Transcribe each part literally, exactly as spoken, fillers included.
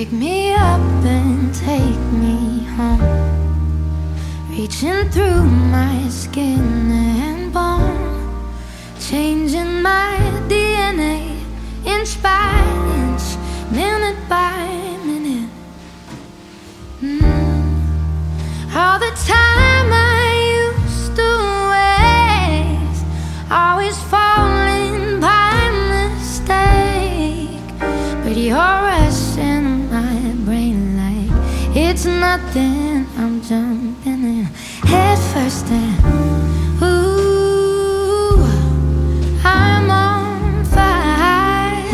Pick me up and take me home, reaching through my skin and bone, changing my D N A inch by inch, minute by minute. mm. All the time I used to waste, always falling by mistake, but you're rushing my brain like it's nothing. I'm jumping in head first and ooh, I'm on fire.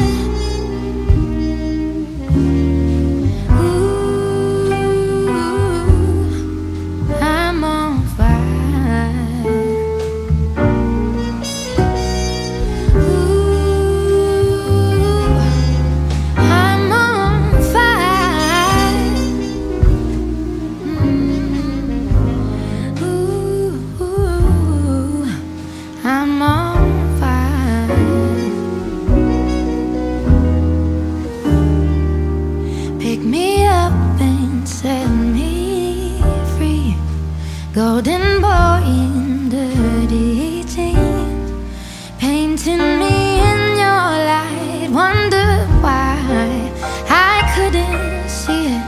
Ooh, I'm on fire. Ooh, I'm on fire. Mm. Ooh, I'm on fire. Pick me up and set me free, golden boy in dirty jeans, painting me in your light. Wonder why I couldn't see it.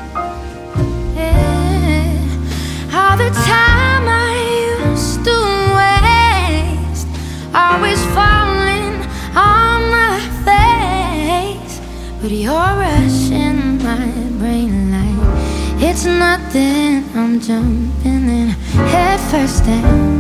Yeah. All the time I used to waste, always falling on my face, but you're rushing my brain like it's nothing. I'm jumping in head first and